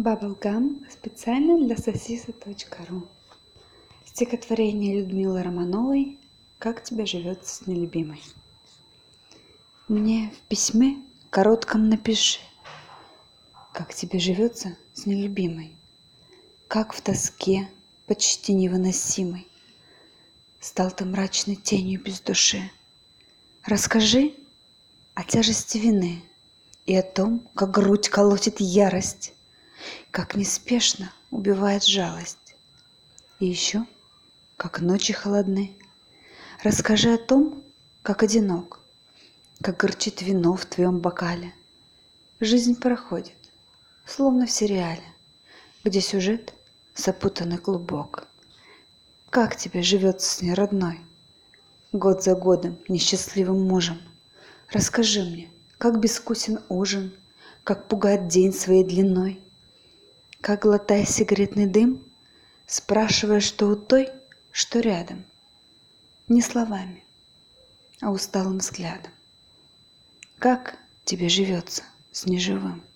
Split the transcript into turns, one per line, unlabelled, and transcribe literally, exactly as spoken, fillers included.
Bubblegum специально для сосиса точка ру. Стихотворение Людмилы Романовой «Как тебе живется с нелюбимой». Мне в письме коротком напиши, как тебе живется с нелюбимой, как в тоске почти невыносимой стал ты мрачной тенью без души. Расскажи о тяжести вины и о том, как грудь колотит ярость, как неспешно убивает жалость. И еще, как ночи холодны. Расскажи о том, как одинок, как горчит вино в твоем бокале. Жизнь проходит, словно в сериале, где сюжет запутанный клубок. Как тебе живется с ней, родной, год за годом несчастливым мужем? Расскажи мне, как безвкусен ужин, как пугает день своей длиной, как, глотая сигаретный дым, спрашиваешь, что у той, что рядом, не словами, а усталым взглядом. Как тебе живется с неживым?